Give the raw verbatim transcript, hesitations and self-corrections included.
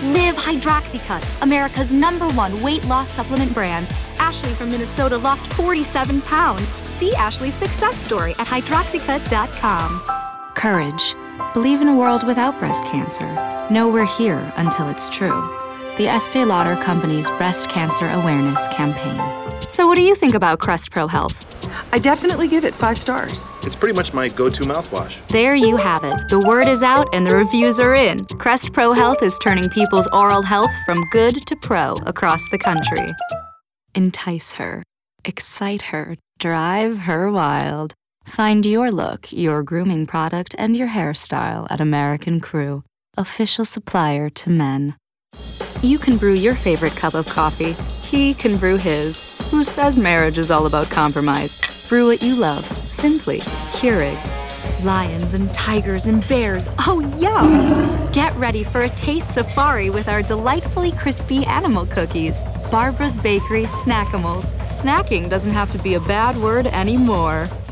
Live Hydroxycut, America's number one weight loss supplement brand. Ashley from Minnesota lost forty-seven pounds. See Ashley's success story at hydroxycut dot com. Courage. Believe in a world without breast cancer. Know we're here until it's true. The Estee Lauder Company's Breast Cancer Awareness Campaign. So what do you think about Crest Pro Health? I definitely give it five stars. It's pretty much my go-to mouthwash. There you have it. The word is out and the reviews are in. Crest Pro Health is turning people's oral health from good to pro across the country. Entice her. Excite her. Drive her wild. Find your look, your grooming product, and your hairstyle at American Crew, official supplier to men. You can brew your favorite cup of coffee. He can brew his. Who says marriage is all about compromise? Brew what you love. Simply Keurig. Lions and tigers and bears. Oh, yum! Get ready for a taste safari with our delightfully crispy animal cookies. Barbara's Bakery Snackimals. Snacking doesn't have to be a bad word anymore.